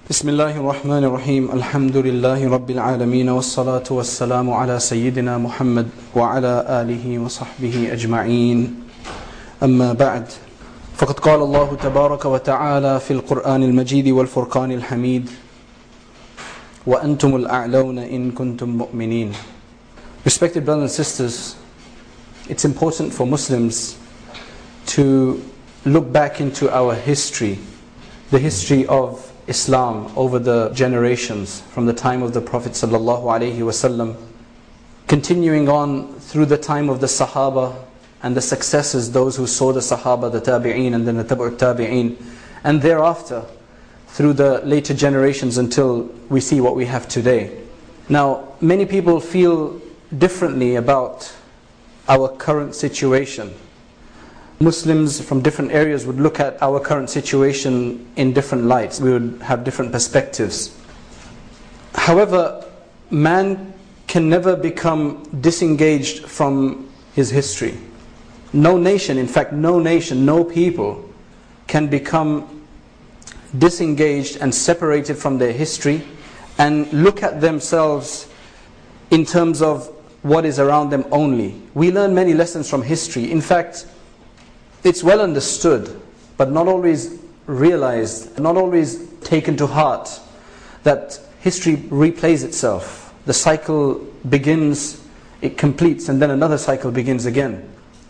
بسم الله الرحمن الرحيم الحمد لله رب العالمين والصلاة والسلام على سيدنا محمد وعلى آله وصحبه أجمعين أما بعد فقد قال الله تبارك وتعالى في القرآن المجيد والفرقان الحميد وأنتم الأعلون إن كنتم مؤمنين. Respected brothers and sisters, it's important for Muslims to look back into our history, the history of Islam over the generations from the time of the Prophet ﷺ, continuing on through the time of the Sahaba and the successors, those who saw the Sahaba, the Tabi'een and then the Tabu'ut Tabi'een, and thereafter through the later generations until we see what we have today. Now, many people feel differently about our current situation. Muslims from different areas would look at our current situation in different lights. We would have different perspectives. However, man can never become disengaged from his history. No nation, in fact no people can become disengaged and separated from their history and look at themselves in terms of what is around them only. We learn many lessons from history. In fact, it's well understood, but not always realized, not always taken to heart, that history replays itself. The cycle begins, it completes, and then another cycle begins again.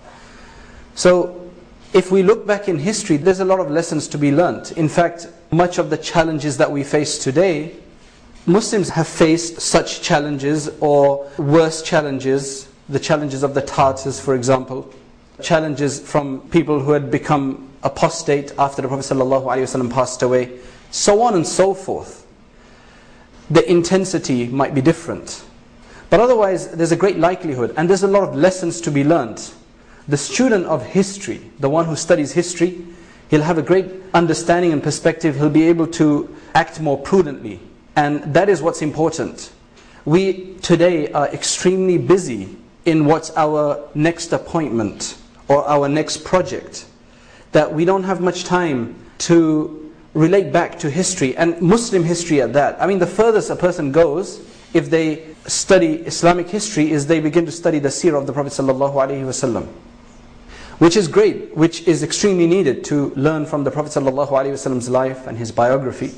So, if we look back in history, there's a lot of lessons to be learnt. In fact, much of the challenges that we face today, Muslims have faced such challenges or worse challenges, the challenges of the Tartars, for example, challenges from people who had become apostate after the Prophet ﷺ passed away, so on and so forth. The intensity might be different, but otherwise there's a great likelihood and there's a lot of lessons to be learnt. The student of history, the one who studies history, he'll have a great understanding and perspective. He'll be able to act more prudently, and that is what's important. We today are extremely busy in what's our next appointment or our next project, that we don't have much time to relate back to history, and Muslim history at that. I mean, the furthest a person goes, if they study Islamic history, is they begin to study the seerah of the Prophet ﷺ, which is great, which is extremely needed to learn from the Prophet ﷺ's life and his biography.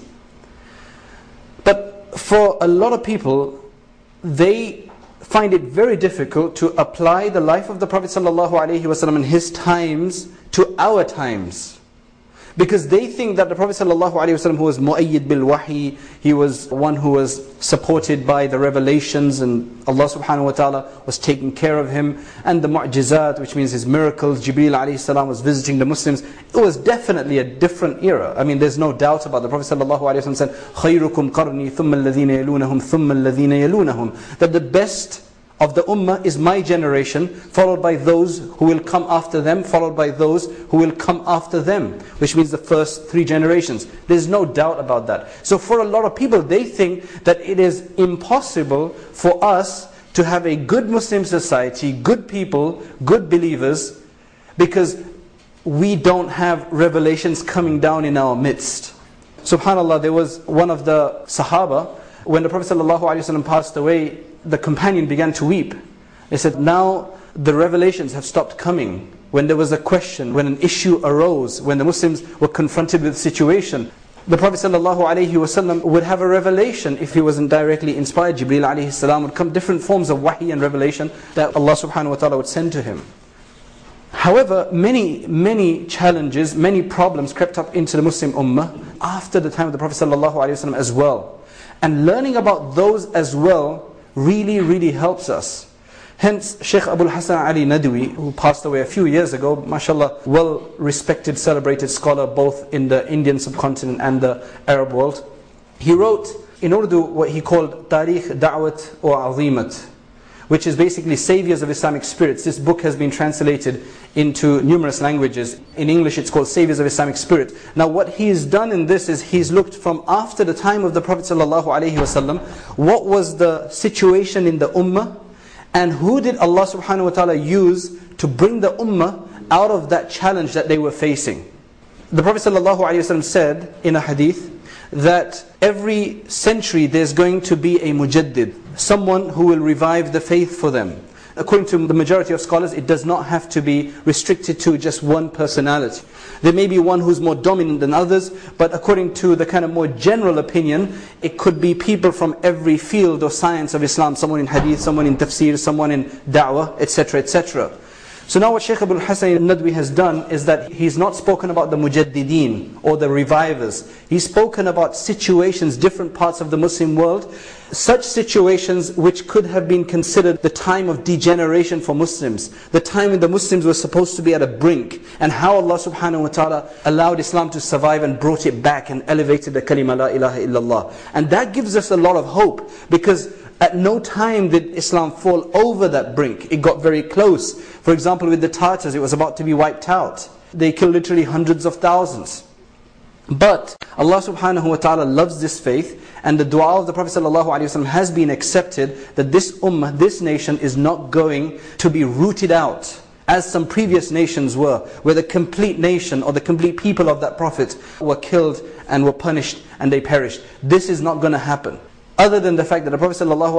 But for a lot of people, they find it very difficult to apply the life of the Prophet ﷺ and his times to our times. Because they think that the Prophet ﷺ, who was mu'ayyid bil wahi, he was one who was supported by the revelations, and Allah subhanahu wa ta'ala was taking care of him, and the mu'jizat, which means his miracles, Jibreel alayhi salam was visiting the Muslims. It was definitely a different era. I mean, there's no doubt about it. The Prophet ﷺ said, خَيْرُكُمْ قَرْنِي ثُمَّ الَّذِينَ يَلُونَهُمْ ثُمَّ الَّذِينَ يَلُونَهُمْ, that the best of the ummah is my generation, followed by those who will come after them, followed by those who will come after them, which means the first 3 generations. There's no doubt about that. So for a lot of people, they think that it is impossible for us to have a good Muslim society, good people, good believers, because we don't have revelations coming down in our midst. SubhanAllah, there was one of the Sahaba, when the Prophet ﷺ passed away, the companion began to weep. They said, now the revelations have stopped coming. When there was a question, when an issue arose, when the Muslims were confronted with a situation, the Prophet ﷺ would have a revelation if he wasn't directly inspired. Jibreel alayhi salam would come, different forms of wahi and revelation that Allah subhanahu wa ta'ala would send to him. However, many challenges, many problems crept up into the Muslim ummah after the time of the Prophet ﷺ as well. And learning about those as well really helps us. Hence, Shaykh Abul Hasan Ali Nadwi, who passed away a few years ago, mashallah, well respected, celebrated scholar both in the Indian subcontinent and the Arab world, he wrote, in order to do what he called Tarikh Da'wat or Azimat, which is basically Saviors of Islamic Spirits. This book has been translated into numerous languages. In English it's called Saviors of Islamic Spirit. Now what he's done in this is he's looked from after the time of the Prophet ﷺ, what was the situation in the ummah, and who did Allah subhanahu wa ta'ala use to bring the ummah out of that challenge that they were facing. The Prophet ﷺ said in a hadith that every century there's going to be a mujaddid, someone who will revive the faith for them. According to the majority of scholars, it does not have to be restricted to just one personality. There may be one who's more dominant than others, but according to the kind of more general opinion, it could be people from every field or science of Islam, someone in hadith, someone in tafsir, someone in da'wah, etc., etc. So now what Shaykh Abul Hasan al-Nadwi has done is that he's not spoken about the mujaddideen or the revivers. He's spoken about situations, different parts of the Muslim world, such situations which could have been considered the time of degeneration for Muslims, the time when the Muslims were supposed to be at a brink, and how Allah subhanahu wa ta'ala allowed Islam to survive and brought it back and elevated the kalima la ilaha illallah. And that gives us a lot of hope, because at no time did Islam fall over that brink. It got very close. For example, with the Tartars, it was about to be wiped out. They killed literally hundreds of thousands. But Allah subhanahu wa ta'ala loves this faith, and the dua of the Prophet sallallahu alaihi wasallam has been accepted, that this ummah, this nation is not going to be rooted out as some previous nations were, where the complete nation or the complete people of that Prophet were killed and were punished and they perished. This is not going to happen. Other than the fact that the Prophet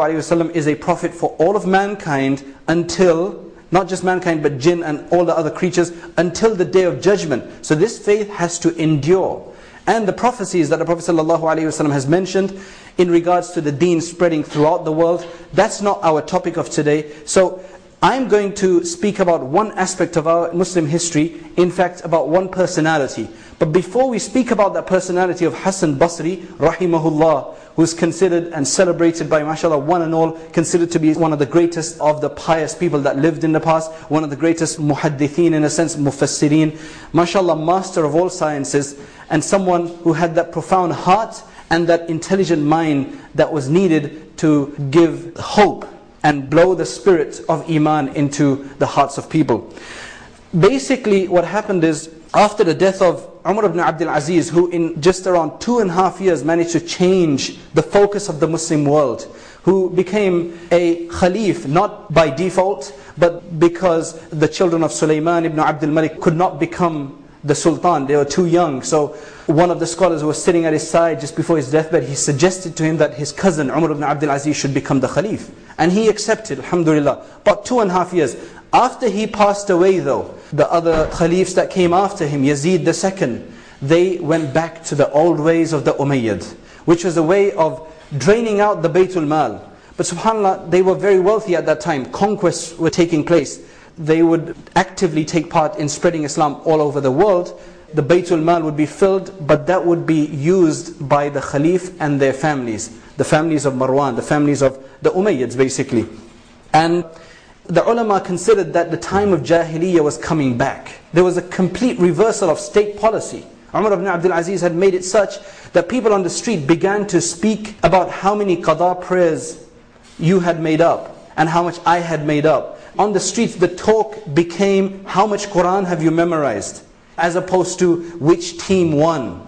ﷺ is a prophet for all of mankind until, not just mankind but jinn and all the other creatures, until the day of judgment. So this faith has to endure. And the prophecies that the Prophet ﷺ has mentioned in regards to the deen spreading throughout the world, that's not our topic of today. So I'm going to speak about one aspect of our Muslim history, in fact about one personality. But before we speak about that personality of Hasan Basri, rahimahullah, who's considered and celebrated by, mashallah, one and all, considered to be one of the greatest of the pious people that lived in the past, one of the greatest muhaddithin, in a sense, mufassirin, mashallah, master of all sciences, and someone who had that profound heart and that intelligent mind that was needed to give hope and blow the spirit of Iman into the hearts of people. Basically, what happened is, after the death of Umar ibn Abdul Aziz, who in just around 2.5 years managed to change the focus of the Muslim world, who became a Khalif, not by default, but because the children of Sulaiman ibn Abdul Malik could not become the Sultan, they were too young. So one of the scholars who was sitting at his side just before his deathbed, he suggested to him that his cousin Umar ibn Abdul Aziz should become the Khalif. And he accepted, alhamdulillah. About 2.5 years. After he passed away though, the other Khalifs that came after him, Yazid II, they went back to the old ways of the Umayyad, which was a way of draining out the Baytul Mal. But subhanAllah, they were very wealthy at that time. Conquests were taking place. They would actively take part in spreading Islam all over the world. The Baytul Mal would be filled, but that would be used by the Khalif and their families. The families of Marwan, the families of the Umayyads basically. And the ulama considered that the time of Jahiliyyah was coming back. There was a complete reversal of state policy. Umar ibn Abdul Aziz had made it such that people on the street began to speak about how many qada prayers you had made up and how much I had made up. On the streets the talk became, how much Quran have you memorized? As opposed to which team won,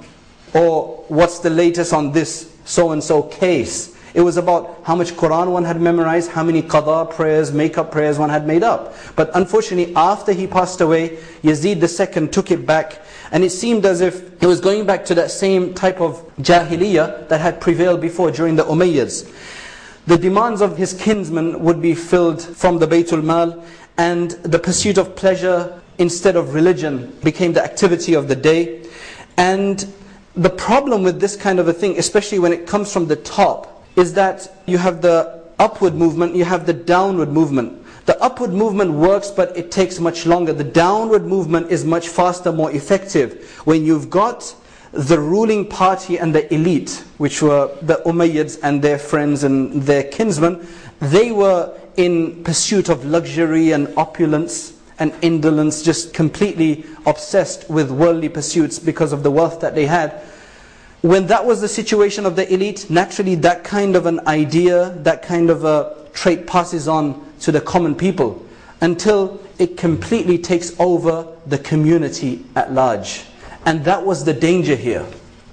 or what's the latest on this so-and-so case. It was about how much Quran one had memorized, how many qada prayers, make-up prayers one had made up. But unfortunately, after he passed away, Yazid II took it back, and it seemed as if he was going back to that same type of jahiliyyah that had prevailed before during the Umayyads. The demands of his kinsmen would be filled from the Baytul Mal, and the pursuit of pleasure instead of religion became the activity of the day. And the problem with this kind of a thing, especially when it comes from the top, is that you have the upward movement, you have the downward movement. The upward movement works, but it takes much longer. The downward movement is much faster, more effective. When you've got the ruling party and the elite, which were the Umayyads and their friends and their kinsmen, they were in pursuit of luxury and opulence and indolence, just completely obsessed with worldly pursuits because of the wealth that they had. When that was the situation of the elite, naturally that kind of an idea, that kind of a trait passes on to the common people until it completely takes over the community at large. And that was the danger here.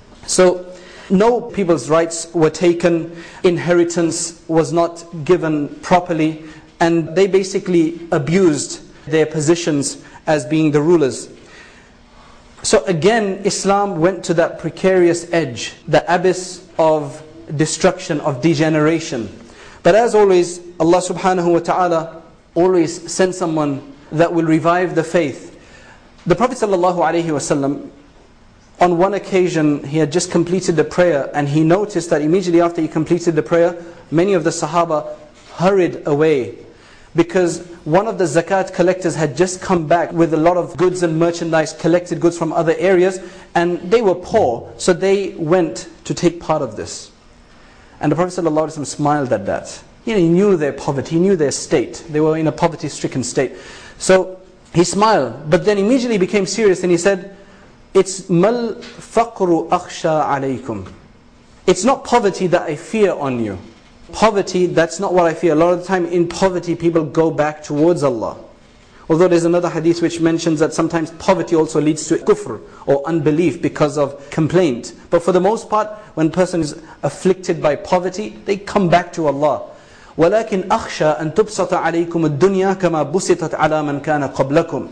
So no people's rights were taken, inheritance was not given properly, and they basically abused their positions as being the rulers. So again, Islam went to that precarious edge, the abyss of destruction, of degeneration. But as always, Allah subhanahu wa ta'ala always sends someone that will revive the faith. The Prophet sallallahu alaihi wasallam, on one occasion, he had just completed the prayer, and he noticed that immediately after he completed the prayer, many of the Sahaba hurried away, because one of the zakat collectors had just come back with a lot of goods and merchandise, collected goods from other areas, and they were poor, so they went to take part of this. And the Prophet ﷺ smiled at that. He knew their poverty, he knew their state. They were in a poverty-stricken state. So he smiled, but then immediately became serious, and he said, "It's mal faqru akhsha alaykum. It's not poverty that I fear on you. Poverty, that's not what I fear." A lot of the time in poverty, people go back towards Allah. Although there's another hadith which mentions that sometimes poverty also leads to kufr or unbelief because of complaint. But for the most part, when a person is afflicted by poverty, they come back to Allah. وَلَكِنْ أَخْشَى أَن تُبْسَطَ عَلَيْكُمُ الدُّنْيَا كَمَا بُسِطَتْ عَلَى مَنْ كَانَ قَبْلَكُمْ.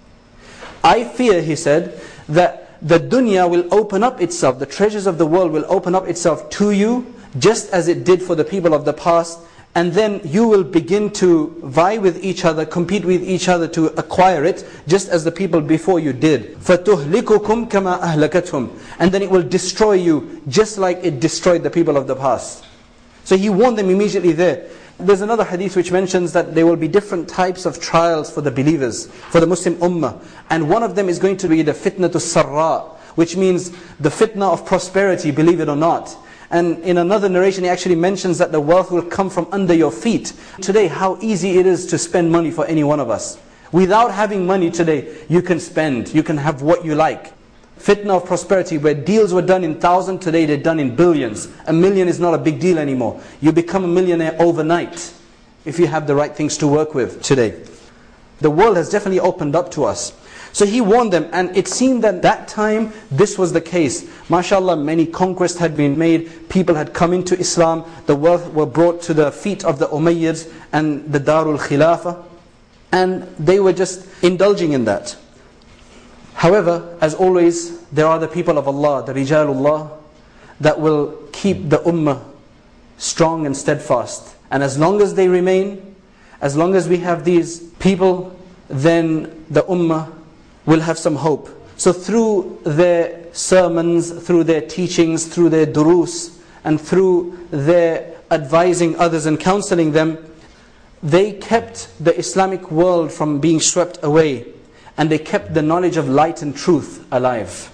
I fear, he said, that the dunya will open up itself, the treasures of the world will open up itself to you, just as it did for the people of the past, and then you will begin to vie with each other, compete with each other to acquire it, just as the people before you did. فَتُهْلِكُكُمْ كَمَا أَهْلَكَتْهُمْ. And then it will destroy you, just like it destroyed the people of the past. So he warned them immediately there. There's another hadith which mentions that there will be different types of trials for the believers, for the Muslim ummah. And one of them is going to be the fitna to sarra, which means the fitna of prosperity, believe it or not. And in another narration, he actually mentions that the wealth will come from under your feet. Today, how easy it is to spend money for any one of us. Without having money today, you can spend, you can have what you like. Fitna of prosperity, where deals were done in thousands, today they're done in billions. A million is not a big deal anymore. You become a millionaire overnight, if you have the right things to work with today. The world has definitely opened up to us. So he warned them, and it seemed that that time this was the case. MashaAllah, many conquests had been made, people had come into Islam, the wealth were brought to the feet of the Umayyads and the Darul Khilafah, and they were just indulging in that. However, as always, there are the people of Allah, the Rijalullah, that will keep the ummah strong and steadfast. And as long as they remain, as long as we have these people, then the ummah will have some hope. So through their sermons, through their teachings, through their durus, and through their advising others and counseling them, they kept the Islamic world from being swept away. And they kept the knowledge of light and truth alive.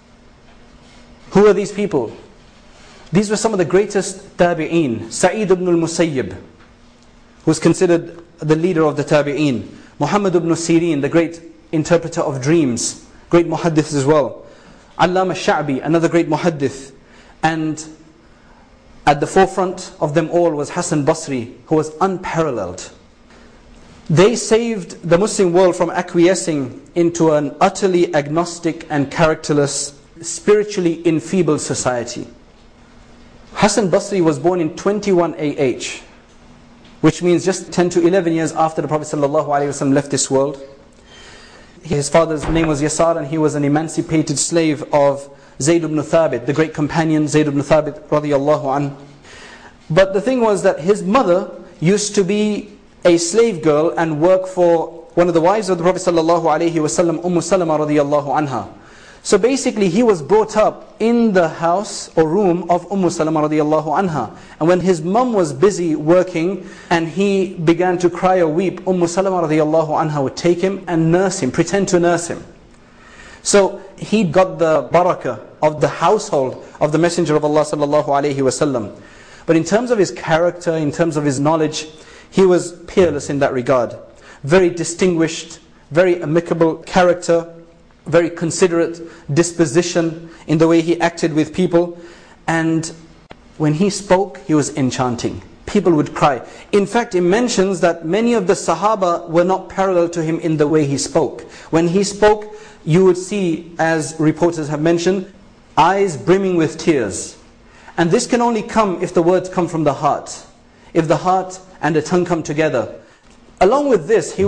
Who are these people? These were some of the greatest tabi'een. Sa'id ibn al-Musayyib, who is considered the leader of the tabi'een. Muhammad ibn Sirin, the great interpreter of dreams, great muhaddith as well. Allama al-Sha'bi, another great muhaddith. And at the forefront of them all was Hassan Basri, who was unparalleled. They saved the Muslim world from acquiescing into an utterly agnostic and characterless, spiritually enfeebled society. Hassan Basri was born in 21 AH, which means just 10 to 11 years after the Prophet ﷺ left this world. His father's name was Yasar, and he was an emancipated slave of Zayd ibn Thabit, the great companion Zayd ibn Thabit radiyallahu anhu. But the thing was that his mother used to be a slave girl and work for one of the wives of the Prophet ﷺ, Salama radiyallahu anha. So basically he was brought up in the house or room of Salama radiyallahu anha. And when his mum was busy working and he began to cry or weep, Salama radiyallahu anha would take him and nurse him, pretend to nurse him. So he got the barakah of the household of the Messenger of Allah sallallahu alayhi wasallam. But in terms of his character, in terms of his knowledge, he was peerless in that regard. Very distinguished, very amicable character, very considerate disposition in the way he acted with people. And when he spoke, he was enchanting. People would cry. In fact, it mentions that many of the Sahaba were not parallel to him in the way he spoke. When he spoke, you would see, as reporters have mentioned, eyes brimming with tears. And this can only come if the words come from the heart. If the heart and the tongue come together. Along with this, he was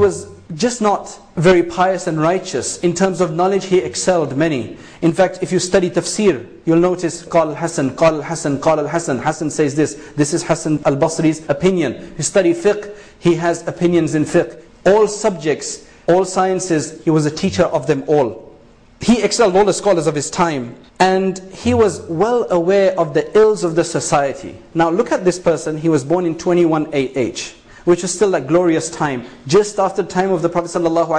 just not very pious and righteous. In terms of knowledge, he excelled many. In fact, if you study tafsir, you'll notice قال الحسن, قال الحسن, قال الحسن. Hassan says this. This is Hassan al-Basri's opinion. You study fiqh, he has opinions in fiqh. All subjects, all sciences, he was a teacher of them all. He excelled all the scholars of his time. And he was well aware of the ills of the society. Now look at this person. He was born in 21 AH, which is still that glorious time, just after the time of the Prophet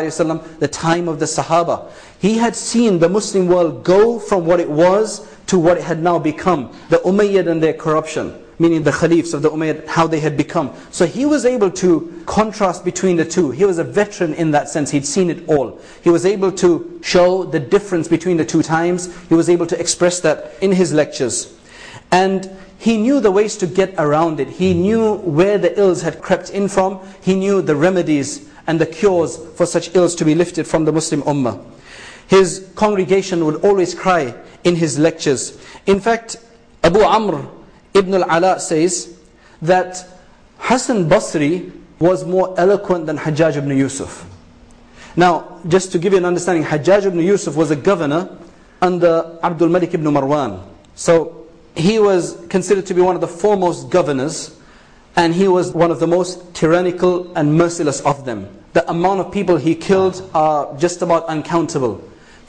ﷺ, the time of the Sahaba. He had seen the Muslim world go from what it was to what it had now become. The Umayyad and their corruption, meaning the Khalifs of the Umayyad, how they had become. So he was able to contrast between the two. He was a veteran in that sense. He'd seen it all. He was able to show the difference between the two times. He was able to express that in his lectures. And he knew the ways to get around it. He knew where the ills had crept in from. He knew the remedies and the cures for such ills to be lifted from the Muslim Ummah. His congregation would always cry in his lectures. In fact, Abu Amr Ibn al-Ala says that Hassan Basri was more eloquent than Hajjaj ibn Yusuf. Now, just to give you an understanding, Hajjaj ibn Yusuf was a governor under Abdul Malik ibn Marwan. So he was considered to be one of the foremost governors, and he was one of the most tyrannical and merciless of them. The amount of people he killed are just about uncountable.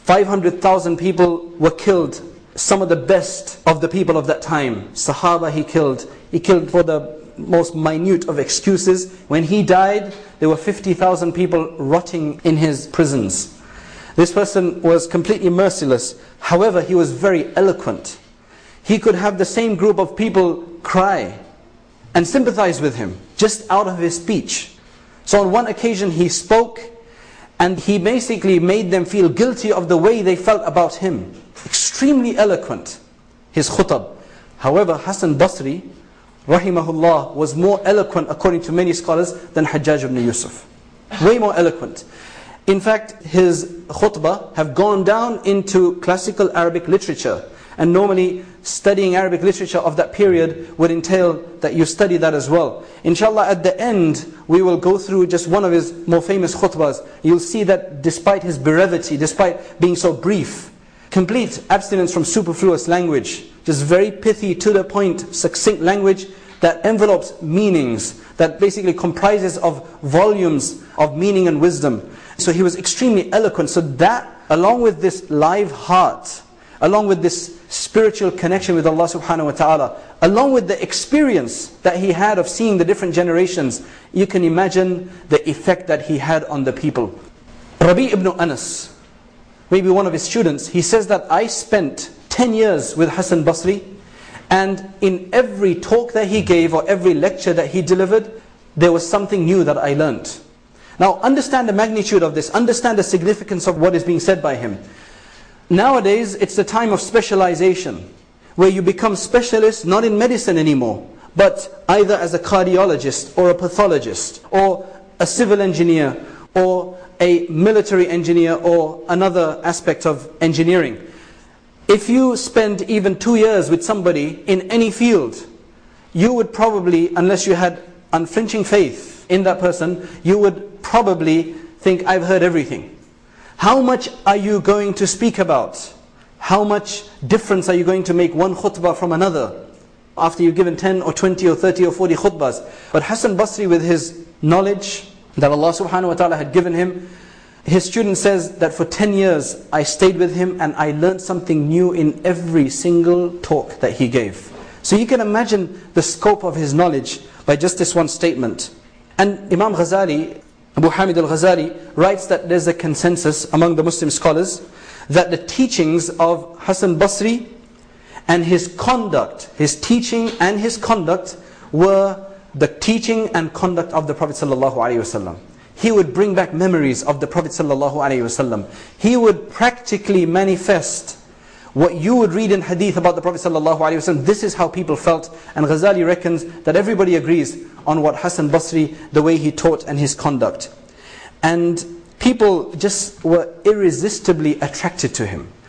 500,000 people were killed. Some of the best of the people of that time, Sahaba he killed. He killed for the most minute of excuses. When he died, there were 50,000 people rotting in his prisons. This person was completely merciless. However, he was very eloquent. He could have the same group of people cry and sympathize with him just out of his speech. So on one occasion he spoke, and he basically made them feel guilty of the way they felt about him. Extremely eloquent, his khutab. However, Hassan Basri, rahimahullah, was more eloquent, according to many scholars, than Hajjaj ibn Yusuf. Way more eloquent. In fact, his khutbah have gone down into classical Arabic literature. And normally, studying Arabic literature of that period would entail that you study that as well. Inshallah, at the end, we will go through just one of his more famous khutbahs. You'll see that despite his brevity, despite being so brief, complete abstinence from superfluous language, just very pithy, to the point, succinct language that envelopes meanings, that basically comprises of volumes of meaning and wisdom. So he was extremely eloquent. So that, along with this live heart, along with this spiritual connection with Allah subhanahu wa ta'ala, along with the experience that he had of seeing the different generations, you can imagine the effect that he had on the people. Rabi ibn Anas, maybe one of his students, he says that I spent 10 years with Hassan Basri, and in every talk that he gave or every lecture that he delivered, there was something new that I learned. Now understand the magnitude of this, understand the significance of what is being said by him. Nowadays, it's the time of specialization, where you become specialist not in medicine anymore, but either as a cardiologist or a pathologist or a civil engineer or a military engineer or another aspect of engineering. If you spend even 2 years with somebody in any field, you would probably, unless you had unflinching faith in that person, you would probably think, I've heard everything. How much are you going to speak about? How much difference are you going to make one khutbah from another after you've given 10 or 20 or 30 or 40 khutbahs? But Hassan Basri, with his knowledge that Allah subhanahu wa ta'ala had given him, his student says that for 10 years I stayed with him and I learned something new in every single talk that he gave. So you can imagine the scope of his knowledge by just this one statement. And Imam Ghazali, Abu Hamid al-Ghazali, writes that there's a consensus among the Muslim scholars that the teachings of Hassan Basri and his conduct, his teaching and his conduct, were the teaching and conduct of the Prophet ﷺ. He would bring back memories of the Prophet ﷺ. He would practically manifest what you would read in hadith about the Prophet ﷺ. This is how people felt. And Ghazali reckons that everybody agrees on what Hassan Basri, the way he taught and his conduct. And people just were irresistibly attracted to him.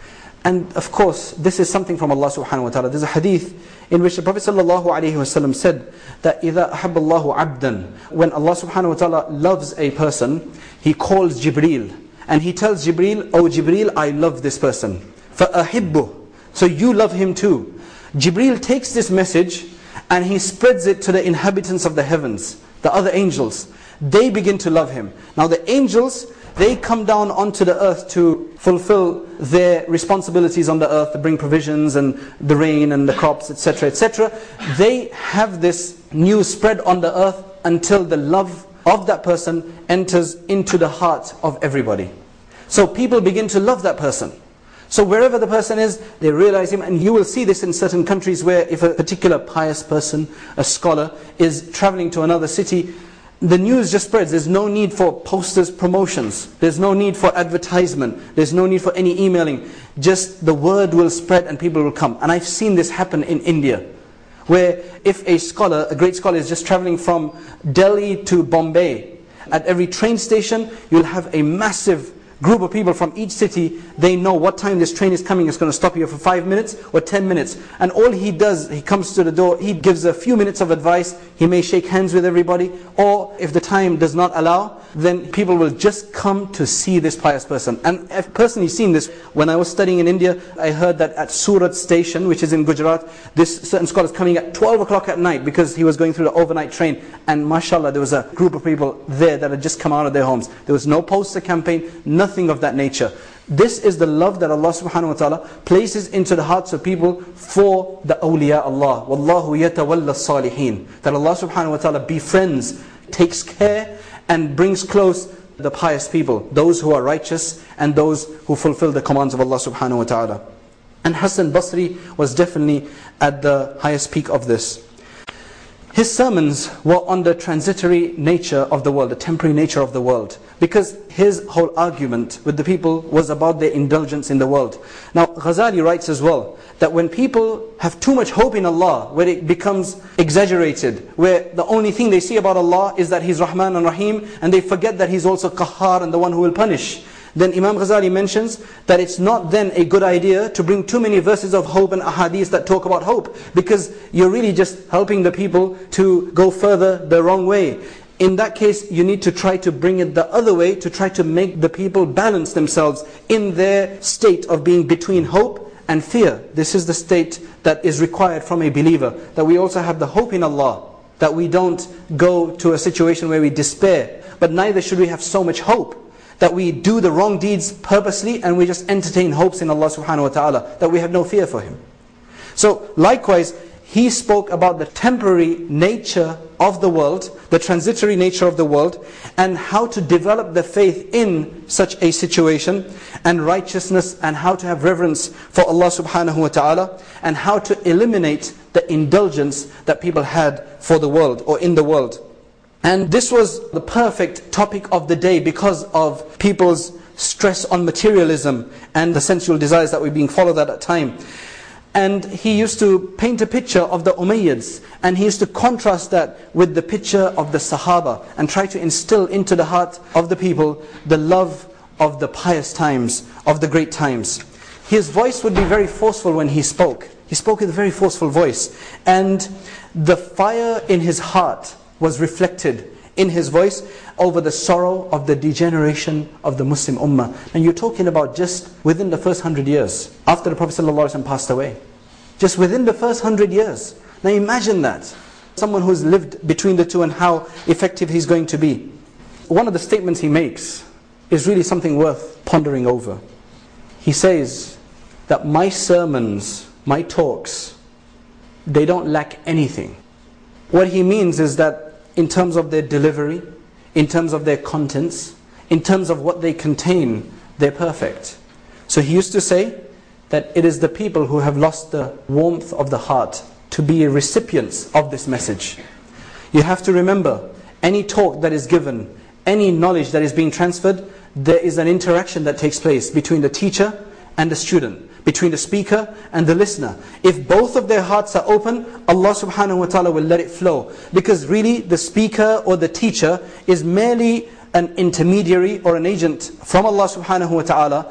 And of course, this is something from Allah subhanahu wa ta'ala. There's a hadith in which the Prophet sallallahu alaihi wasallam said that إِذَا أَحَبَّ اللَّهُ عَبْدًا, when Allah subhanahu wa ta'ala loves a person, He calls Jibreel. And He tells Jibreel, "Oh Jibreel, I love this person. فَأَحِبُّهُ." So you love him too. Jibreel takes this message and he spreads it to the inhabitants of the heavens, the other angels. They begin to love him. Now the angels, they come down onto the earth to fulfill their responsibilities on the earth, to bring provisions and the rain and the crops, etc., etc. They have this news spread on the earth until the love of that person enters into the heart of everybody. So people begin to love that person. So wherever the person is, they realize him. And you will see this in certain countries where if a particular pious person, a scholar, is traveling to another city, the news just spreads. There's no need for posters, promotions. There's no need for advertisement. There's no need for any emailing. Just the word will spread and people will come. And I've seen this happen in India, where if a scholar, a great scholar, is just traveling from Delhi to Bombay, at every train station you'll have a massive group of people from each city. They know what time this train is coming. It's going to stop here for 5 minutes or 10 minutes. And all he does, he comes to the door, he gives a few minutes of advice. He may shake hands with everybody. Or if the time does not allow, then people will just come to see this pious person. And I've personally seen this. When I was studying in India, I heard that at Surat station, which is in Gujarat, this certain scholar is coming at 12 o'clock at night because he was going through the overnight train. And mashallah, there was a group of people there that had just come out of their homes. There was no poster campaign, nothing of that nature. This is the love that Allah subhanahu wa ta'ala places into the hearts of people for the awliya Allah. Wallahu yatawalla salihin. That Allah subhanahu wa ta'ala befriends, takes care and brings close the pious people, those who are righteous and those who fulfill the commands of Allah subhanahu wa ta'ala. And Hassan Basri was definitely at the highest peak of this. His sermons were on the transitory nature of the world, the temporary nature of the world. Because his whole argument with the people was about their indulgence in the world. Now Ghazali writes as well, that when people have too much hope in Allah, where it becomes exaggerated, where the only thing they see about Allah is that He's Rahman and Rahim, and they forget that He's also Qahhar and the one who will punish, then Imam Ghazali mentions that it's not then a good idea to bring too many verses of hope and ahadith that talk about hope, because you're really just helping the people to go further the wrong way. In that case, you need to try to bring it the other way, to try to make the people balance themselves in their state of being between hope and fear. This is the state that is required from a believer, that we also have the hope in Allah, that we don't go to a situation where we despair, but neither should we have so much hope that we do the wrong deeds purposely and we just entertain hopes in Allah subhanahu wa ta'ala, that we have no fear for Him. So likewise, he spoke about the temporary nature of the world, the transitory nature of the world, and how to develop the faith in such a situation, and righteousness, and how to have reverence for Allah subhanahu wa ta'ala, and how to eliminate the indulgence that people had for the world or in the world. And this was the perfect topic of the day because of people's stress on materialism and the sensual desires that were being followed at that time. And he used to paint a picture of the Umayyads, and he used to contrast that with the picture of the Sahaba, and try to instill into the heart of the people the love of the pious times, of the great times. His voice would be very forceful when he spoke. He spoke with a very forceful voice, and the fire in his heart was reflected in his voice over the sorrow of the degeneration of the Muslim Ummah. And you're talking about just within the first 100 years, after the Prophet ﷺ passed away. Just within the first 100 years. Now imagine that. Someone who's lived between the two and how effective he's going to be. One of the statements he makes is really something worth pondering over. He says that my sermons, my talks, they don't lack anything. What he means is that in terms of their delivery, in terms of their contents, in terms of what they contain, they're perfect. So he used to say that it is the people who have lost the warmth of the heart to be recipients of this message. You have to remember, any talk that is given, any knowledge that is being transferred, there is an interaction that takes place between the teacher and the student, between the speaker and the listener. If both of their hearts are open, Allah subhanahu wa ta'ala will let it flow. Because really the speaker or the teacher is merely an intermediary or an agent from Allah subhanahu wa ta'ala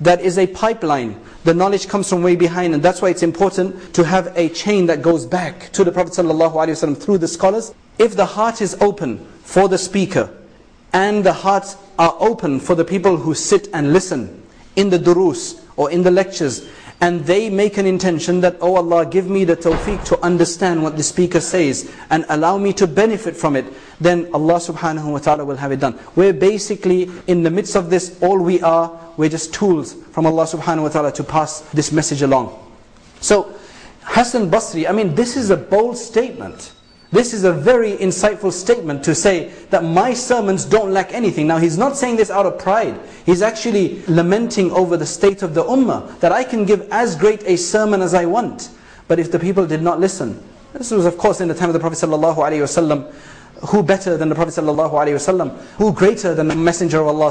that is a pipeline. The knowledge comes from way behind, and that's why it's important to have a chain that goes back to the Prophet ﷺ through the scholars. If the heart is open for the speaker, and the hearts are open for the people who sit and listen in the durus or in the lectures, and they make an intention that, oh Allah, give me the tawfiq to understand what the speaker says and allow me to benefit from it, then Allah subhanahu wa ta'ala will have it done. We're basically in the midst of this, we're just tools from Allah subhanahu wa ta'ala to pass this message along. So Hasan Basri, this is a bold statement. This is a very insightful statement to say that my sermons don't lack anything. Now he's not saying this out of pride. He's actually lamenting over the state of the ummah, that I can give as great a sermon as I want, but if the people did not listen. This was of course in the time of the Prophet ﷺ. Who better than the Prophet ﷺ? Who greater than the Messenger of Allah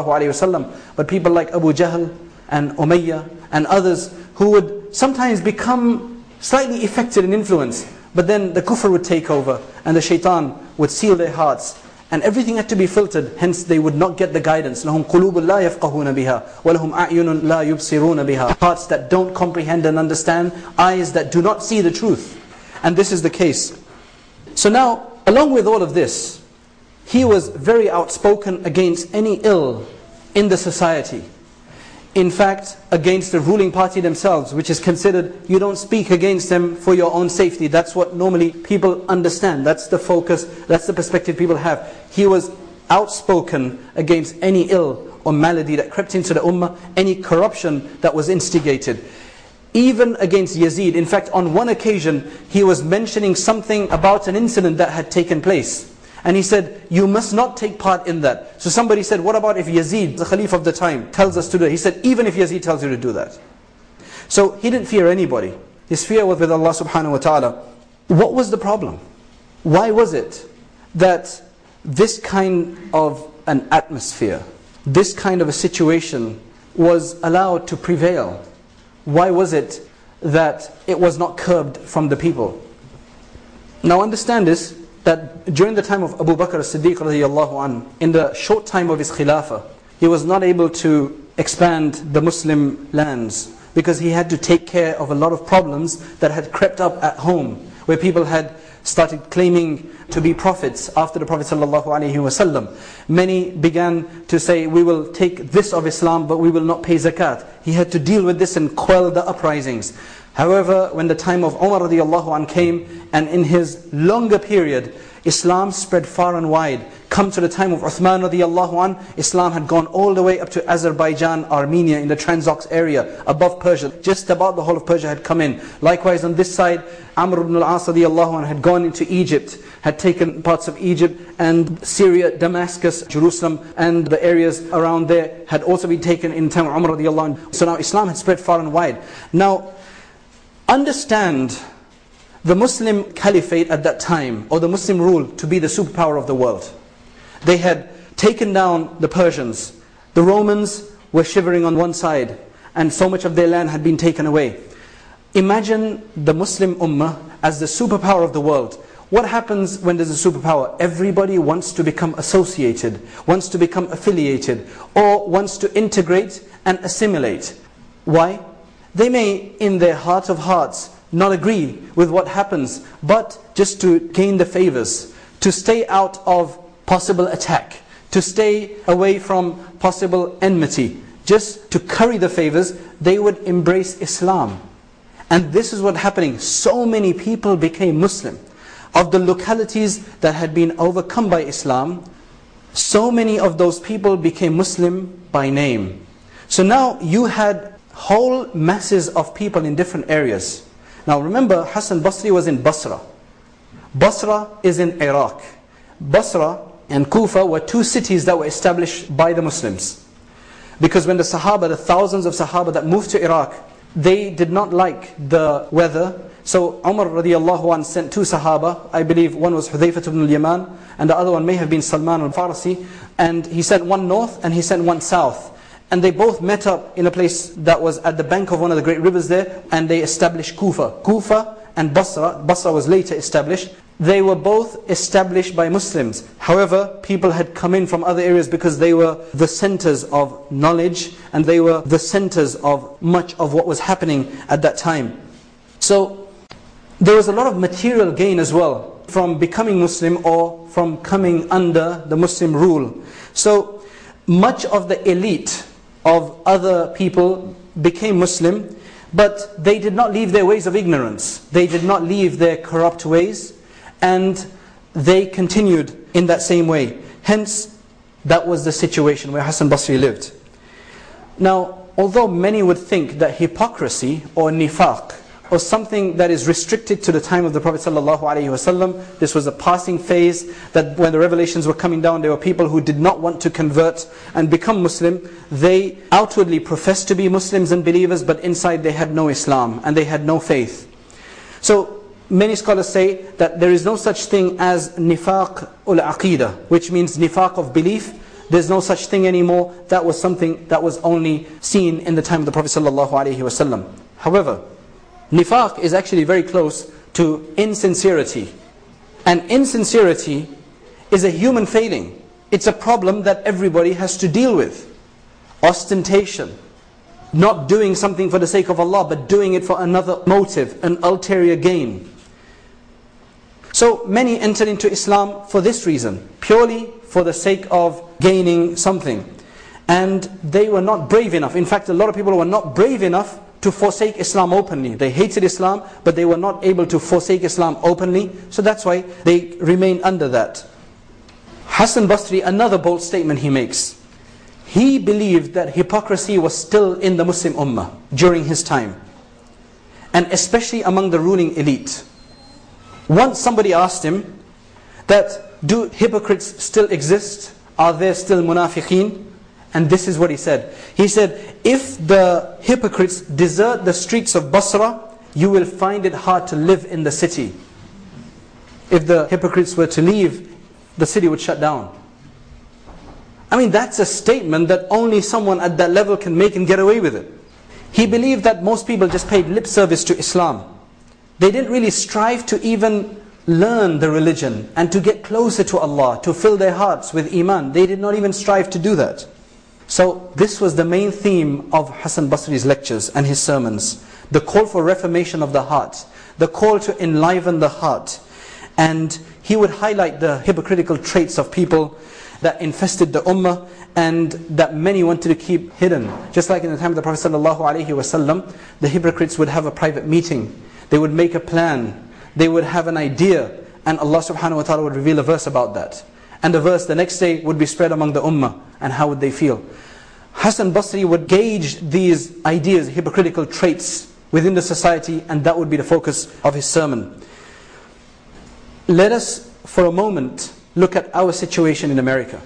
ﷺ? But people like Abu Jahl and Umayyah and others who would sometimes become slightly affected in influence, but then the kufr would take over and the shaitan would seal their hearts, and everything had to be filtered, hence they would not get the guidance. لَهُمْ قُلُوبٌ لَا يَفْقَهُونَ بِهَا وَلَهُمْ أَعْيُنٌ لَا يُبْصِرُونَ بِهَا. Hearts that don't comprehend and understand, eyes that do not see the truth. And this is the case. So now, along with all of this, he was very outspoken against any ill in the society. In fact, against the ruling party themselves, which is considered, you don't speak against them for your own safety. That's what normally people understand. That's the focus, that's the perspective people have. He was outspoken against any ill or malady that crept into the ummah, any corruption that was instigated. Even against Yazid. In fact, on one occasion, he was mentioning something about an incident that had taken place. And he said, you must not take part in that. So somebody said, what about if Yazid, the Khalif of the time, tells us to do it? He said, even if Yazid tells you to do that. So he didn't fear anybody. His fear was with Allah subhanahu wa ta'ala. What was the problem? Why was it that this kind of an atmosphere, this kind of a situation was allowed to prevail? Why was it that it was not curbed from the people? Now understand this, that during the time of Abu Bakr as-Siddiq radiyallahu anhu, in the short time of his khilafah, he was not able to expand the Muslim lands, because he had to take care of a lot of problems that had crept up at home, where people had started claiming to be prophets after the Prophet ﷺ. Many began to say, we will take this of Islam, but we will not pay zakat. He had to deal with this and quell the uprisings. However, when the time of Umar radiallahu anh came, and in his longer period, Islam spread far and wide. Come to the time of Uthman radiallahu anh, Islam had gone all the way up to Azerbaijan, Armenia, in the Transox area, above Persia. Just about the whole of Persia had come in. Likewise on this side, Amr ibn al-As radiallahu anh had gone into Egypt, had taken parts of Egypt and Syria, Damascus, Jerusalem, and the areas around there had also been taken in time of Umar radiallahu anh. So now Islam had spread far and wide. Now, understand the Muslim caliphate at that time, or the Muslim rule, to be the superpower of the world. They had taken down the Persians. The Romans were shivering on one side, and so much of their land had been taken away. Imagine the Muslim ummah as the superpower of the world. What happens when there's a superpower? Everybody wants to become associated, wants to become affiliated, or wants to integrate and assimilate. Why? They may, in their heart of hearts, not agree with what happens, but just to gain the favors, to stay out of possible attack, to stay away from possible enmity, just to curry the favors, they would embrace Islam. And this is what's happening. So many people became Muslim. Of the localities that had been overcome by Islam, so many of those people became Muslim by name. So now you had whole masses of people in different areas. Now remember, Hasan Basri was in Basra. Basra is in Iraq. Basra and Kufa were two cities that were established by the Muslims. Because when the Sahaba, the thousands of Sahaba that moved to Iraq, they did not like the weather. So Umar radiallahu anh sent two Sahaba. I believe one was Hudhayfah ibn al-Yaman, and the other one may have been Salman al-Farsi. And he sent one north and he sent one south. And they both met up in a place that was at the bank of one of the great rivers there, and they established Kufa. Kufa and Basra. Basra was later established. they were both established by Muslims. However, people had come in from other areas because they were the centers of knowledge and they were the centers of much of what was happening at that time. So there was a lot of material gain as well from becoming Muslim or from coming under the Muslim rule. So much of the elite of other people became Muslim, but they did not leave their ways of ignorance. They did not leave their corrupt ways, and they continued in that same way. Hence, that was the situation where Hassan Basri lived. Now, although many would think that hypocrisy or nifaq or something that is restricted to the time of the Prophet ﷺ, this was a passing phase, that when the revelations were coming down, there were people who did not want to convert and become Muslim. They outwardly professed to be Muslims and believers, but inside they had no Islam and they had no faith. So many scholars say that there is no such thing as nifaq ul-aqidah, which means nifaq of belief. There's no such thing anymore. That was something that was only seen in the time of the Prophet ﷺ. However, nifaq is actually very close to insincerity. And insincerity is a human failing. It's a problem that everybody has to deal with. Ostentation. Not doing something for the sake of Allah, but doing it for another motive, an ulterior gain. So many entered into Islam for this reason, purely for the sake of gaining something. And they were not brave enough. In fact, a lot of people were not brave enough to forsake Islam openly. They hated Islam, but they were not able to forsake Islam openly. So that's why they remained under that. Hassan Basri, another bold statement he makes. He believed that hypocrisy was still in the Muslim Ummah during his time. And especially among the ruling elite. Once somebody asked him that, do hypocrites still exist? Are there still munafiqeen? And this is what he said. He said, if the hypocrites desert the streets of Basra, you will find it hard to live in the city. If the hypocrites were to leave, the city would shut down. I mean, that's a statement that only someone at that level can make and get away with it. He believed that most people just paid lip service to Islam. They didn't really strive to even learn the religion and to get closer to Allah, to fill their hearts with iman. They did not even strive to do that. So this was the main theme of Hassan Basri's lectures and his sermons. The call for reformation of the heart. The call to enliven the heart. And he would highlight the hypocritical traits of people that infested the ummah and that many wanted to keep hidden. Just like in the time of the Prophet ﷺ, the hypocrites would have a private meeting. They would make a plan. They would have an idea. And Allah subhanahu wa ta'ala would reveal a verse about that. And the verse the next day would be spread among the ummah. And how would they feel? Hassan Basri would gauge these ideas, hypocritical traits within the society, and that would be the focus of his sermon. Let us, for a moment, look at our situation in America.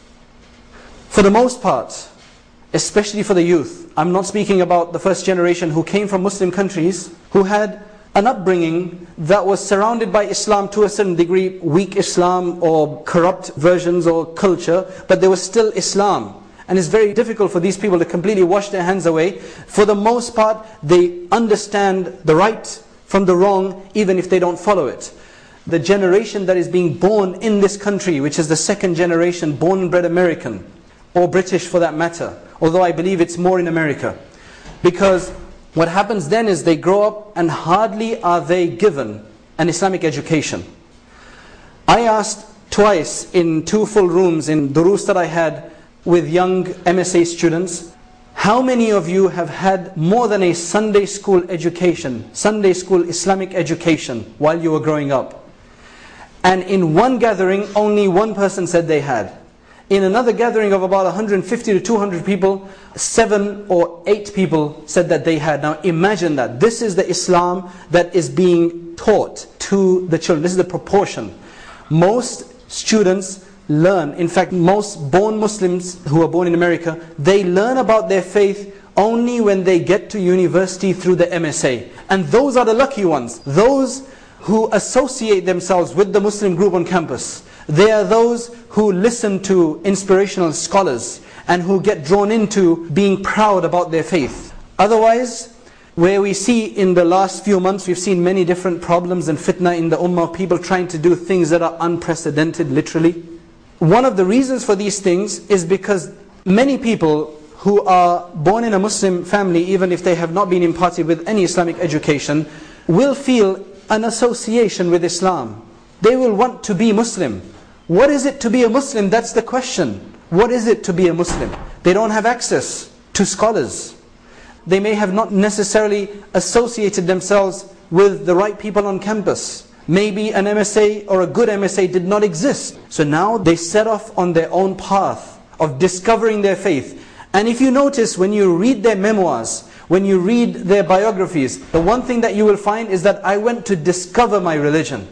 For the most part, especially for the youth, I'm not speaking about the first generation who came from Muslim countries, who had an upbringing that was surrounded by Islam to a certain degree, weak Islam or corrupt versions or culture, but there was still Islam. And it's very difficult for these people to completely wash their hands away. For the most part, they understand the right from the wrong, even if they don't follow it. The generation that is being born in this country, which is the second generation, born and bred American, or British for that matter, although I believe it's more in America. Because what happens then is they grow up and hardly are they given an Islamic education. I asked twice in 2 full rooms in durus that I had with young MSA students, how many of you have had more than a Sunday school education, Sunday school Islamic education while you were growing up? And in one gathering, only one person said they had. In another gathering of about 150 to 200 people, 7 or 8 people said that they had. Now imagine that. This is the Islam that is being taught to the children. This is the proportion. Most students learn, in fact most born Muslims who are born in America, they learn about their faith only when they get to university through the MSA. And those are the lucky ones. Those who associate themselves with the Muslim group on campus. They are those who listen to inspirational scholars and who get drawn into being proud about their faith. Otherwise, where we see in the last few months, we've seen many different problems and fitna in the ummah, people trying to do things that are unprecedented, literally. One of the reasons for these things is because many people who are born in a Muslim family, even if they have not been imparted with any Islamic education, will feel an association with Islam. They will want to be Muslim. What is it to be a Muslim? That's the question. What is it to be a Muslim? They don't have access to scholars. They may have not necessarily associated themselves with the right people on campus. Maybe an MSA or a good MSA did not exist. So now they set off on their own path of discovering their faith. And if you notice, when you read their memoirs, when you read their biographies, the one thing that you will find is that I went to discover my religion.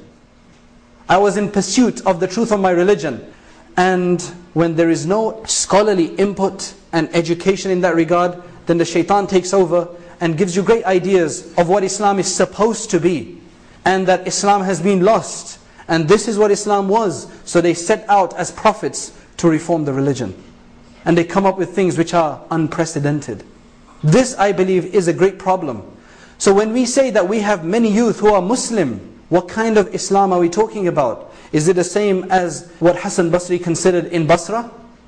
I was in pursuit of the truth of my religion. And when there is no scholarly input and education in that regard, then the shaitan takes over and gives you great ideas of what Islam is supposed to be. And that Islam has been lost. And this is what Islam was. So they set out as prophets to reform the religion. And they come up with things which are unprecedented. This, I believe, is a great problem. So when we say that we have many youth who are Muslim, what kind of Islam are we talking about? Is it the same as what Hassan Basri considered in Basra?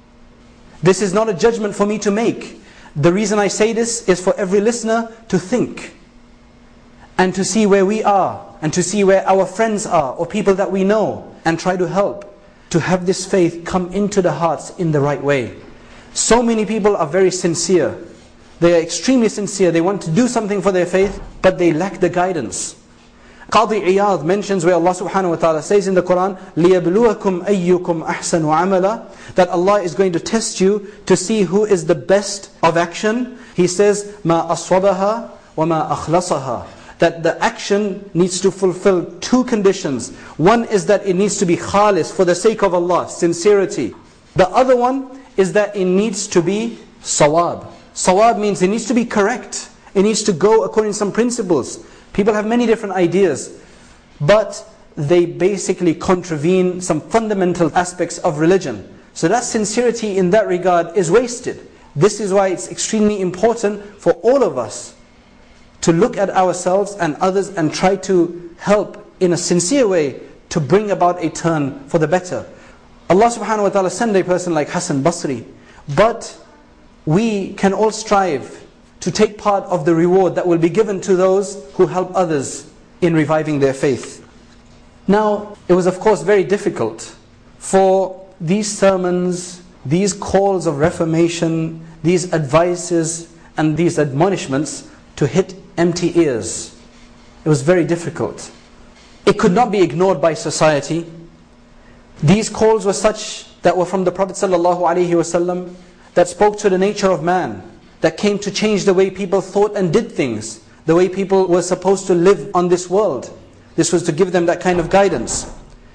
This is not a judgment for me to make. The reason I say this is for every listener to think and to see where we are and to see where our friends are or people that we know and try to help to have this faith come into the hearts in the right way. So many people are very sincere. They are extremely sincere. They want to do something for their faith, but they lack the guidance. Qadi Iyad mentions where Allah subhanahu wa ta'ala says in the Quran, لِيَبْلُوَكُمْ أَيُّكُمْ أَحْسَنُ عَمَلًا, that Allah is going to test you to see who is the best of action. He says, مَا أَصْوَبَهَا وَمَا أَخْلَصَهَا, that the action needs to fulfill two conditions. One is that it needs to be khalis, for the sake of Allah, sincerity. The other one is that it needs to be sawab. Sawab means it needs to be correct. It needs to go according to some principles. People have many different ideas, but they basically contravene some fundamental aspects of religion. So that sincerity in that regard is wasted. This is why it's extremely important for all of us to look at ourselves and others and try to help in a sincere way to bring about a turn for the better. Allah subhanahu wa ta'ala sent a person like Hassan Basri, but we can all strive to take part of the reward that will be given to those who help others in reviving their faith. Now, it was of course very difficult for these sermons, these calls of reformation, these advices and these admonishments to hit empty ears. It was very difficult. It could not be ignored by society. These calls were such that were from the Prophet ﷺ, that spoke to the nature of man, that came to change the way people thought and did things, the way people were supposed to live on this world. This was to give them that kind of guidance.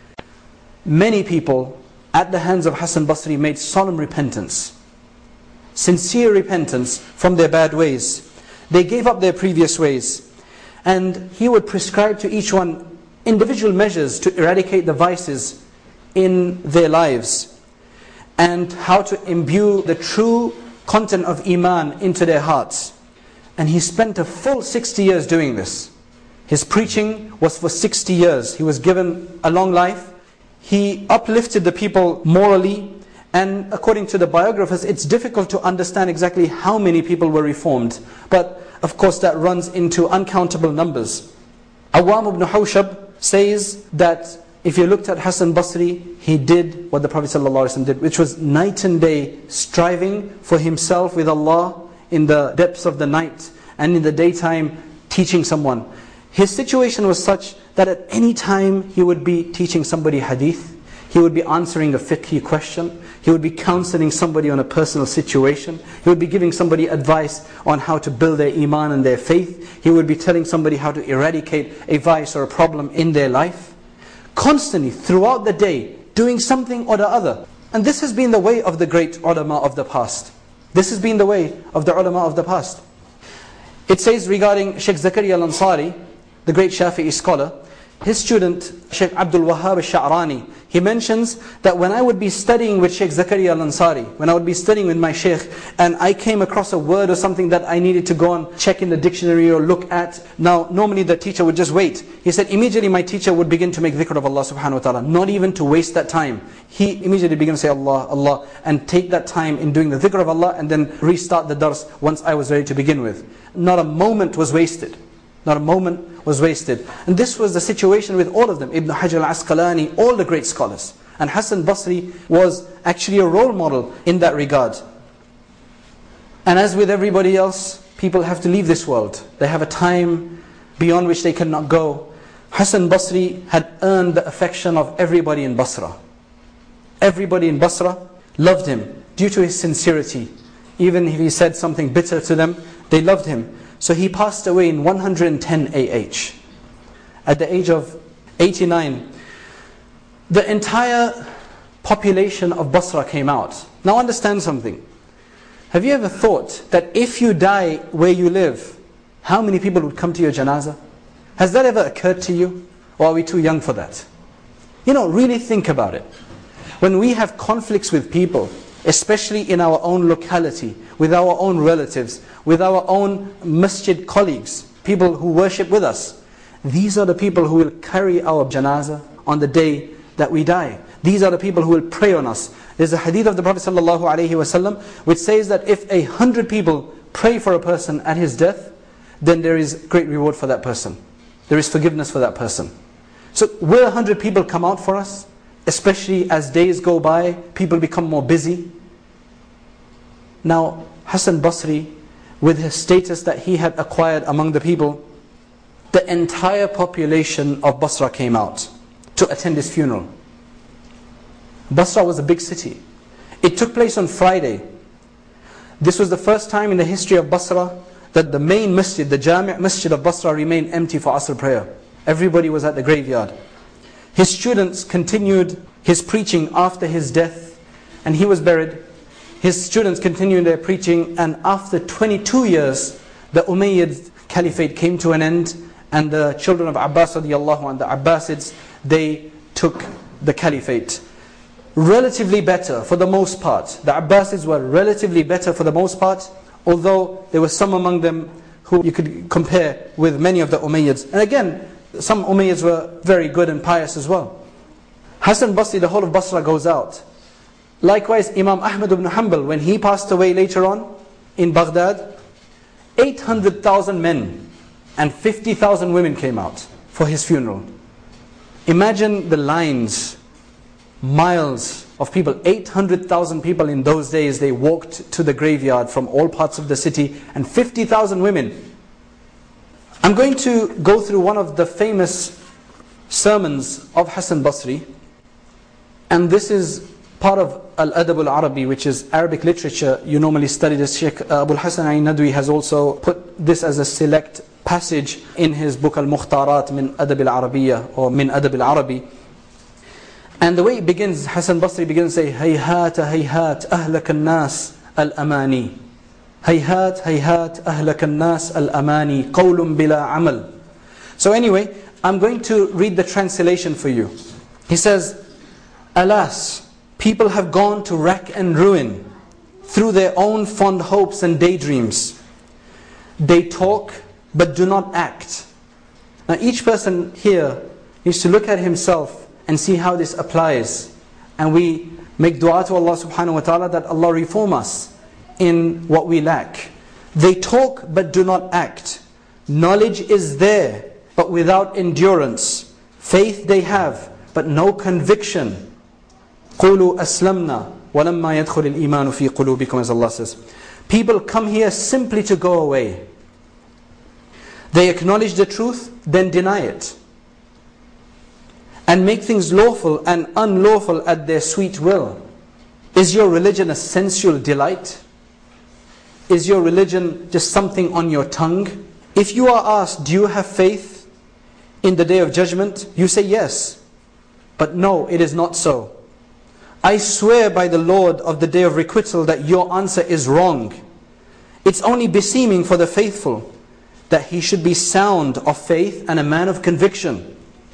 Many people at the hands of Hassan Basri made solemn repentance, sincere repentance from their bad ways. They gave up their previous ways, and he would prescribe to each one individual measures to eradicate the vices in their lives, and how to imbue the true content of Iman into their hearts. And he spent a full 60 years doing this. His preaching was for 60 years. He was given a long life. He uplifted the people morally, and according to the biographers, it's difficult to understand exactly how many people were reformed. But of course that runs into uncountable numbers. Awam ibn Hawshab says that if you looked at Hassan Basri, he did what the Prophet ﷺ did, which was night and day striving for himself with Allah in the depths of the night, and in the daytime teaching someone. His situation was such that at any time he would be teaching somebody hadith, he would be answering a fiqhi question, he would be counseling somebody on a personal situation, he would be giving somebody advice on how to build their iman and their faith, he would be telling somebody how to eradicate a vice or a problem in their life. Constantly, throughout the day, doing something or the other. And this has been the way of the great ulama of the past. This has been the way of the ulama of the past. It says regarding Sheikh Zakaria al-Ansari, the great Shafi'i scholar, his student, Sheikh Abdul Wahhab al-Sha'rani, he mentions that when I would be studying with Sheikh Zakaria al-Ansari, when I would be studying with my Sheikh, and I came across a word or something that I needed to go and check in the dictionary or look at, now normally the teacher would just wait. He said immediately my teacher would begin to make dhikr of Allah subhanahu wa ta'ala, not even to waste that time. He immediately began to say Allah, Allah, and take that time in doing the dhikr of Allah, and then restart the dars once I was ready to begin with. Not a moment was wasted. Not a moment was wasted. And this was the situation with all of them. Ibn Hajar al-Asqalani, all the great scholars. And Hassan Basri was actually a role model in that regard. And as with everybody else, people have to leave this world. They have a time beyond which they cannot go. Hassan Basri had earned the affection of everybody in Basra. Everybody in Basra loved him due to his sincerity. Even if he said something bitter to them, they loved him. So he passed away in 110 AH. At the age of 89. The entire population of Basra came out. Now understand something. Have you ever thought that if you die where you live, how many people would come to your janazah? Has that ever occurred to you? Or are we too young for that? You know, really think about it. When we have conflicts with people, especially in our own locality, with our own relatives, with our own masjid colleagues, people who worship with us, these are the people who will carry our janazah on the day that we die. These are the people who will pray on us. There's a hadith of the Prophet ﷺ which says that if 100 people pray for a person at his death, then there is great reward for that person. There is forgiveness for that person. So will 100 people come out for us? Especially as days go by, people become more busy. Now, Hassan Basri, with his status that he had acquired among the people, the entire population of Basra came out to attend his funeral. Basra was a big city. It took place on Friday. This was the first time in the history of Basra that the main masjid, the Jami' Masjid of Basra, remained empty for Asr prayer. Everybody was at the graveyard. His students continued his preaching after his death, and he was buried. His students continued their preaching, and after 22 years, the Umayyad Caliphate came to an end, and the children of Abbas radiallahu anhu, the Abbasids, they took the Caliphate. Relatively better for the most part. The Abbasids were relatively better for the most part, although there were some among them who you could compare with many of the Umayyads. And again, some Umayyads were very good and pious as well. Hassan Basri, the whole of Basra goes out. Likewise, Imam Ahmad ibn Hanbal, when he passed away later on in Baghdad, 800,000 men and 50,000 women came out for his funeral. Imagine the lines, miles of people, 800,000 people in those days. They walked to the graveyard from all parts of the city, and 50,000 women. I'm going to go through one of the famous sermons of Hassan Basri, and this is part of Al-Adab al-Arabi, which is Arabic literature. You normally study this. Sheikh Abu al-Hasan al-Nadwi has also put this as a select passage in his book Al-Mukhtarat min Adab al-Arabiya, or min Adab al-Arabi. And the way it begins, Hassan Basri begins to say, Hayhat, hayhat, ahlak al-nas al-amani. Hayhat, hayhat, ahlak al-nas al-amani. Qawlun bila amal. So anyway, I'm going to read the translation for you. He says, alas, people have gone to rack and ruin through their own fond hopes and daydreams. They talk but do not act. Now each person here needs to look at himself and see how this applies. And we make dua to Allah subhanahu wa ta'ala that Allah reform us in what we lack. They talk but do not act. Knowledge is there but without endurance. Faith they have but no conviction. قُولُوا أَسْلَمْنَا وَلَمَّا يَدْخُلِ الْإِيمَانُ فِي قُلُوبِكُمْ, as Allah says. People come here simply to go away. They acknowledge the truth, then deny it. And make things lawful and unlawful at their sweet will. Is your religion a sensual delight? Is your religion just something on your tongue? If you are asked, do you have faith in the day of judgment? You say yes. But no, it is not so. I swear by the Lord of the day of requital that your answer is wrong. It's only beseeming for the faithful that he should be sound of faith and a man of conviction.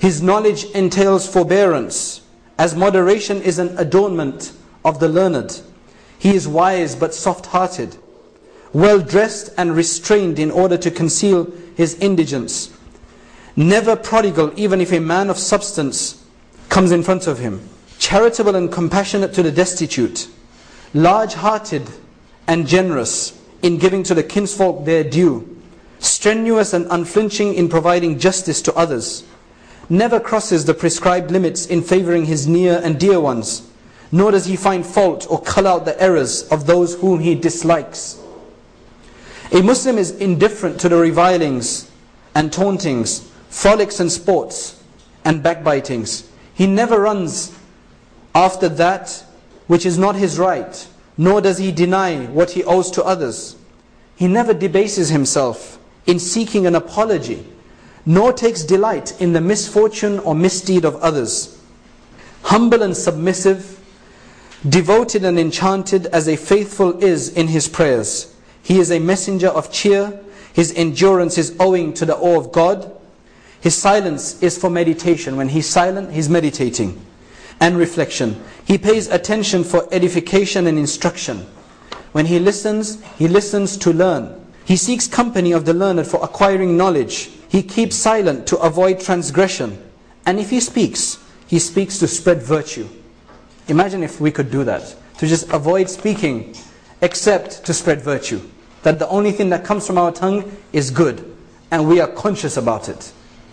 His knowledge entails forbearance, as moderation is an adornment of the learned. He is wise but soft-hearted, well-dressed and restrained in order to conceal his indigence. Never prodigal, even if a man of substance comes in front of him. Charitable and compassionate to the destitute. Large-hearted and generous in giving to the kinsfolk their due. Strenuous and unflinching in providing justice to others. Never crosses the prescribed limits in favouring his near and dear ones, nor does he find fault or cull out the errors of those whom he dislikes. A Muslim is indifferent to the revilings and tauntings, frolics and sports, and backbitings. He never runs after that which is not his right, nor does he deny what he owes to others. He never debases himself in seeking an apology, nor takes delight in the misfortune or misdeed of others. Humble and submissive, devoted and enchanted as a faithful is in his prayers. He is a messenger of cheer. His endurance is owing to the awe of God. His silence is for meditation. When he's silent, he's meditating and reflection. He pays attention for edification and instruction. When he listens to learn. He seeks company of the learned for acquiring knowledge. He keeps silent to avoid transgression. And if he speaks to spread virtue. Imagine if we could do that. To just avoid speaking except to spread virtue. That the only thing that comes from our tongue is good. And we are conscious about it.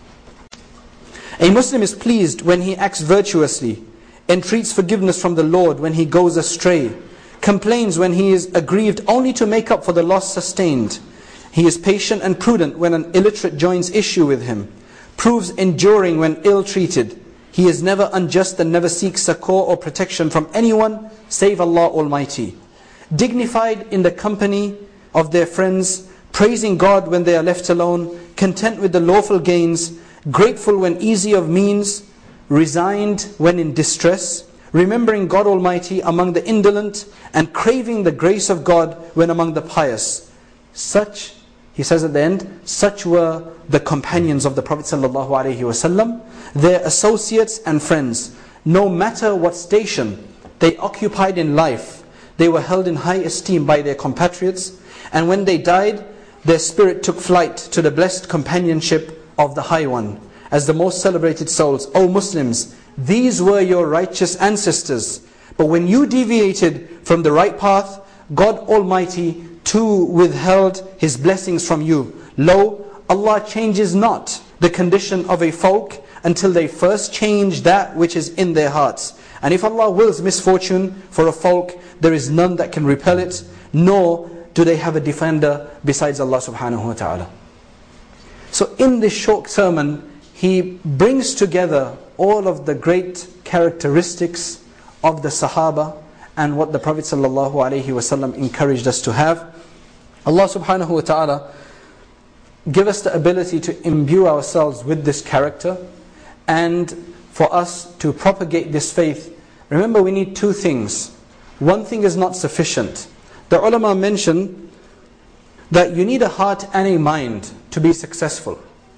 A Muslim is pleased when he acts virtuously, entreats forgiveness from the Lord when he goes astray, complains when he is aggrieved only to make up for the loss sustained. He is patient and prudent when an illiterate joins issue with him, proves enduring when ill-treated. He is never unjust and never seeks succor or protection from anyone save Allah Almighty. Dignified in the company of their friends, praising God when they are left alone, content with the lawful gains, grateful when easy of means, resigned when in distress, remembering God Almighty among the indolent, and craving the grace of God when among the pious. Such, he says at the end, such were the companions of the Prophet ﷺ, their associates and friends. No matter what station they occupied in life, they were held in high esteem by their compatriots, and when they died, their spirit took flight to the blessed companionship of the High One, as the most celebrated souls. O Muslims, these were your righteous ancestors. But when you deviated from the right path, God Almighty too withheld His blessings from you. Lo, Allah changes not the condition of a folk until they first change that which is in their hearts. And if Allah wills misfortune for a folk, there is none that can repel it, nor do they have a defender besides Allah subhanahu wa ta'ala. So in this short sermon, he brings together all of the great characteristics of the Sahaba and what the Prophet ﷺ encouraged us to have. Allah subhanahu wa ta'ala give us the ability to imbue ourselves with this character, and for us to propagate this faith. Remember, we need two things. One thing is not sufficient. The ulama mention that you need a heart and a mind to be successful.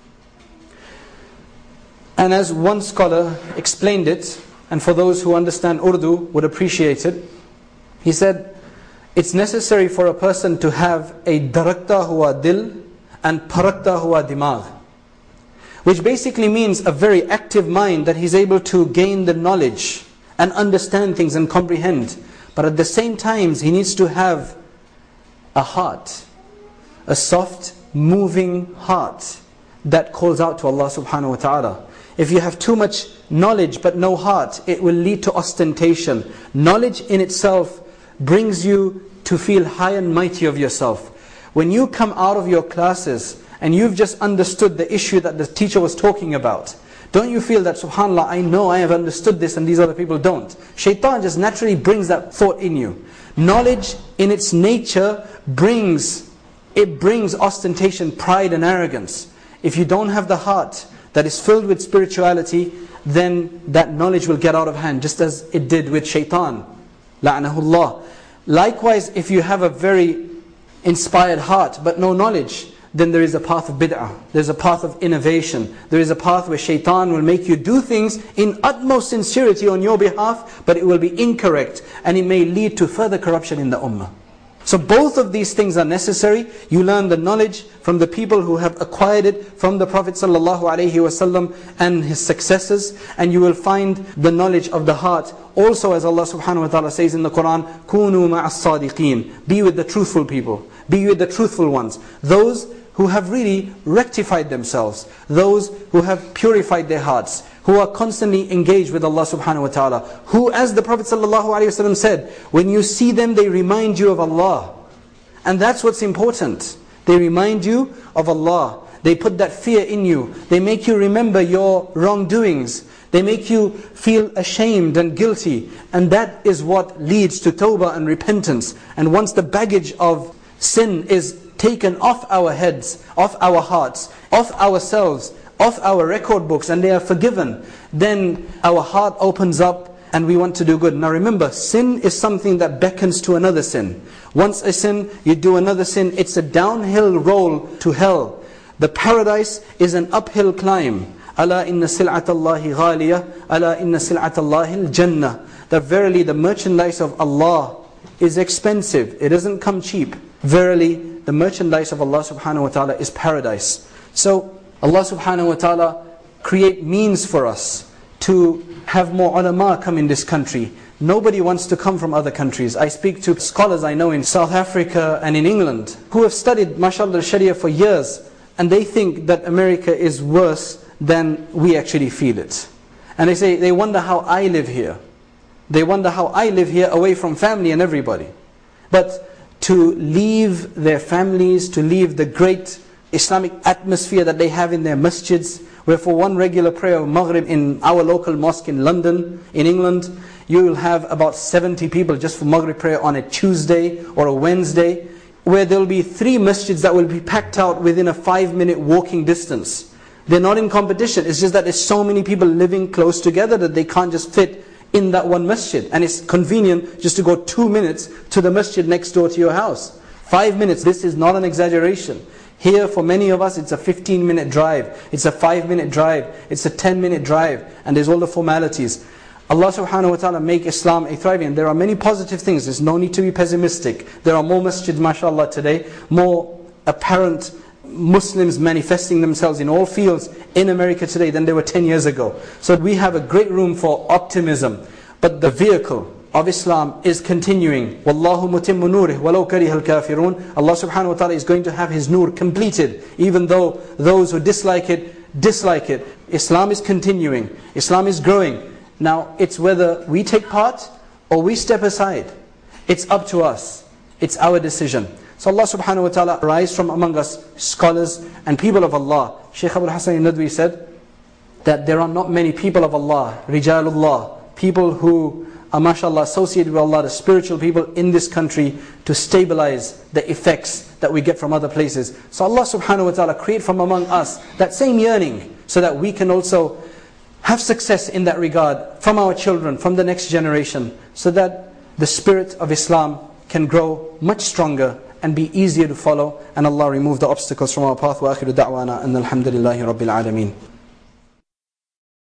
And as one scholar explained it, and for those who understand Urdu would appreciate it, he said, it's necessary for a person to have a darakta hua dil and parakta hua dimagh, which basically means a very active mind that he's able to gain the knowledge and understand things and comprehend. But at the same time, he needs to have a heart, a soft, moving heart that calls out to Allah subhanahu wa ta'ala. If you have too much knowledge but no heart, it will lead to ostentation. Knowledge in itself brings you to feel high and mighty of yourself. When you come out of your classes and you've just understood the issue that the teacher was talking about, don't you feel that, subhanAllah, I know I have understood this and these other people don't? Shaitan just naturally brings that thought in you. Knowledge in its nature brings ostentation, pride and arrogance. If you don't have the heart that is filled with spirituality, then that knowledge will get out of hand, just as it did with Shaitan. La'nahullah. Likewise, if you have a very inspired heart but no knowledge, then there is a path of bid'ah. There's a path of innovation. There is a path where shaitan will make you do things in utmost sincerity on your behalf, but it will be incorrect, and it may lead to further corruption in the ummah. So both of these things are necessary. You learn the knowledge from the people who have acquired it from the Prophet ﷺ and his successors, and you will find the knowledge of the heart. Also, as Allah subhanahu wa ta'ala says in the Quran, كُونُوا مَعَ الصَّادِقِينَ, be with the truthful people, be with the truthful ones, those who have really rectified themselves, those who have purified their hearts, who are constantly engaged with Allah subhanahu wa ta'ala, who, as the Prophet ﷺ said, when you see them, they remind you of Allah. And that's what's important. They remind you of Allah. They put that fear in you. They make you remember your wrongdoings. They make you feel ashamed and guilty. And that is what leads to tawbah and repentance. And once the baggage of sin is taken off our heads, off our hearts, off ourselves, off our record books, and they are forgiven, then our heart opens up and we want to do good. Now remember, sin is something that beckons to another sin. Once a sin, you do another sin, it's a downhill roll to hell. The paradise is an uphill climb. أَلَا إِنَّ سِلْعَةَ اللَّهِ غَالِيَةً أَلَا إِنَّ سِلْعَةَ اللَّهِ الْجَنَّةِ. That verily the merchandise of Allah is expensive. It doesn't come cheap. Verily, the merchandise of Allah subhanahu wa ta'ala is paradise. So, Allah subhanahu wa ta'ala create means for us to have more ulama come in this country. Nobody wants to come from other countries. I speak to scholars I know in South Africa and in England who have studied, mashallah, Sharia for years, and they think that America is worse than we actually feel it. And they say, they wonder how I live here. They wonder how I live here away from family and everybody. But to leave their families, to leave the great Islamic atmosphere that they have in their masjids, where for one regular prayer of Maghrib in our local mosque in London, in England, you will have about 70 people just for Maghrib prayer on a Tuesday or a Wednesday, where there will be 3 masjids that will be packed out within a 5-minute walking distance. They're not in competition, it's just that there's so many people living close together that they can't just fit in that one masjid. And it's convenient just to go 2 minutes to the masjid next door to your house. 5 minutes, this is not an exaggeration. Here for many of us it's a 15-minute drive, it's a 5-minute drive, it's a 10-minute drive, and there's all the formalities. Allah subhanahu wa ta'ala make Islam a thriving, and there are many positive things, there's no need to be pessimistic. There are more masjids mashallah today, more apparent Muslims manifesting themselves in all fields in America today than there were 10 years ago. So we have a great room for optimism, but the vehicle of Islam is continuing. Wallahu mutimmu nurih walau karihal kafirun. Allah subhanahu wa ta'ala is going to have His nur completed, even though those who dislike it, dislike it. Islam is continuing. Islam is growing. Now it's whether we take part or we step aside. It's up to us. It's our decision. So Allah subhanahu wa ta'ala rise from among us scholars and people of Allah. Shaykh Abul Hasan al-Nadwi said that there are not many people of Allah, Rijalullah, people who are mashallah associated with Allah, the spiritual people in this country, to stabilize the effects that we get from other places. So Allah subhanahu wa ta'ala create from among us that same yearning, so that we can also have success in that regard from our children, from the next generation, so that the spirit of Islam can grow much stronger and be easier to follow, and Allah remove the obstacles from our path. Wa akhiru da'wana and alhamdulillahi rabbil alameen.